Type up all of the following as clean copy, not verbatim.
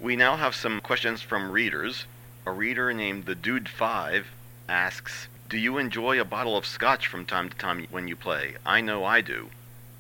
We now have some questions from readers. A reader named the Dude5 asks, do you enjoy a bottle of scotch from time to time when you play? I know I do.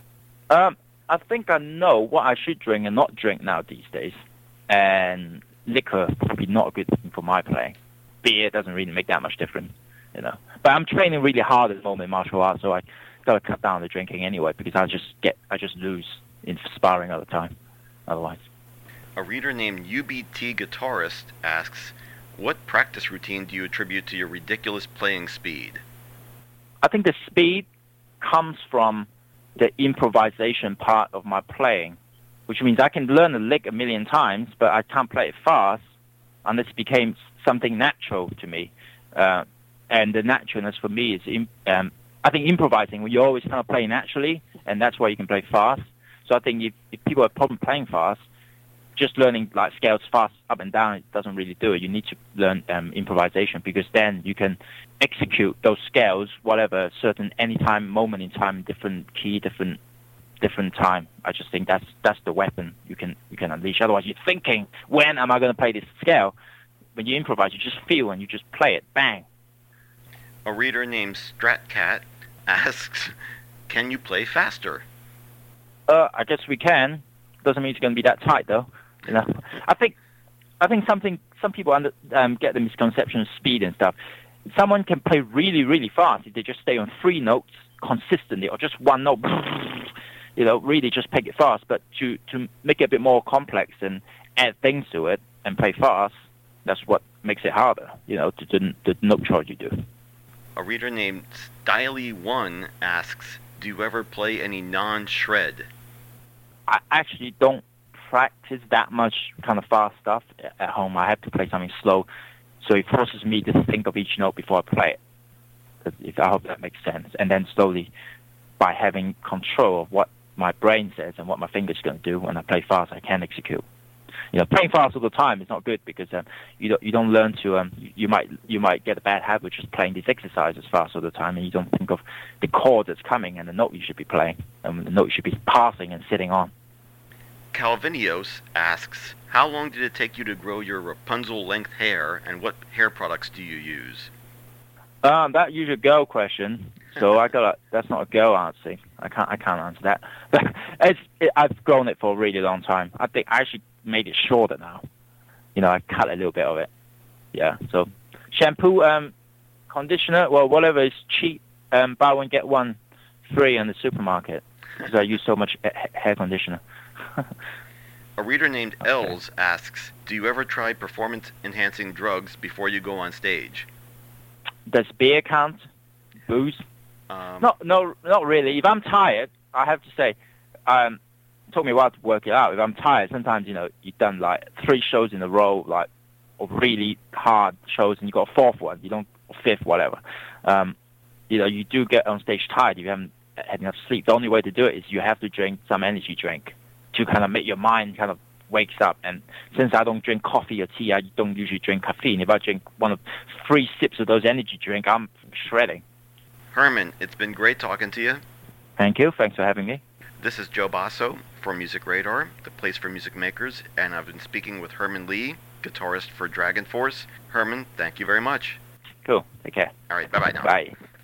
I think I know what I should drink and not drink now these days. And liquor probably not a good thing for my playing. Beer doesn't really make that much difference, you know. But I'm training really hard at the moment in martial arts, so I gotta cut down the drinking anyway because I just lose in sparring all the time. Otherwise. A reader named UBT Guitarist asks, what practice routine do you attribute to your ridiculous playing speed? I think the speed comes from the improvisation part of my playing, which means I can learn a lick a million times, but I can't play it fast unless it became something natural to me. And the naturalness for me is, I think improvising, when you always kind of play naturally, and that's why you can play fast. So I think if people have a problem playing fast, just learning like scales fast up and down, it doesn't really do it. You need to learn improvisation because then you can execute those scales, whatever, certain anytime, moment in time, different key, different time. I just think that's the weapon you can unleash. Otherwise, you're thinking, when am I going to play this scale? When you improvise, you just feel and you just play it. Bang. A reader named Stratcat asks, can you play faster? I guess we can. Doesn't mean it's going to be that tight, though. You know, I think some people get the misconception of speed and stuff. Someone can play really, really fast if they just stay on 3 notes consistently, or just 1 note. You know, really just pick it fast. But to make it a bit more complex and add things to it and play fast, that's what makes it harder. You know, the note choice you do. A reader named Styley1 asks, do you ever play any non-shred? I actually don't practice that much kind of fast stuff at home. I have to play something slow, so it forces me to think of each note before I play it. I hope that makes sense. And then slowly, by having control of what my brain says and what my fingers going to do when I play fast, I can execute. You know, playing fast all the time is not good because you don't learn to. You might get a bad habit just playing these exercises fast all the time, and you don't think of the chord that's coming and the note you should be playing and the note you should be passing and sitting on. Calvinios asks, how long did it take you to grow your Rapunzel-length hair, and what hair products do you use? That usually a girl question, so that's not a girl answer. I can't answer that. But I've grown it for a really long time. I think I actually made it shorter now. You know, I cut a little bit of it. Yeah. So shampoo, conditioner, well, whatever is cheap, buy one get one free in the supermarket because I use so much hair conditioner. A reader named Els asks, do you ever try performance-enhancing drugs before you go on stage? Does beer count? Booze? No, not really. If I'm tired, I have to say, it took me a while to work it out. If I'm tired, sometimes, you know, you've done like 3 shows in a row, like, or really hard shows, and you got a 4th one, or 5th, whatever. You know, you do get on stage tired if you haven't had enough sleep. The only way to do it is you have to drink some energy drink to kind of make your mind kind of wakes up. And since I don't drink coffee or tea, I don't usually drink caffeine. If I drink 1 of 3 sips of those energy drink, I'm shredding. Herman, it's been great talking to you. Thank you. Thanks for having me. This is Joe Basso for Music Radar, the place for music makers, and I've been speaking with Herman Li, guitarist for Dragon Force. Herman, thank you very much. Cool. Take care. All right, bye-bye now. Bye.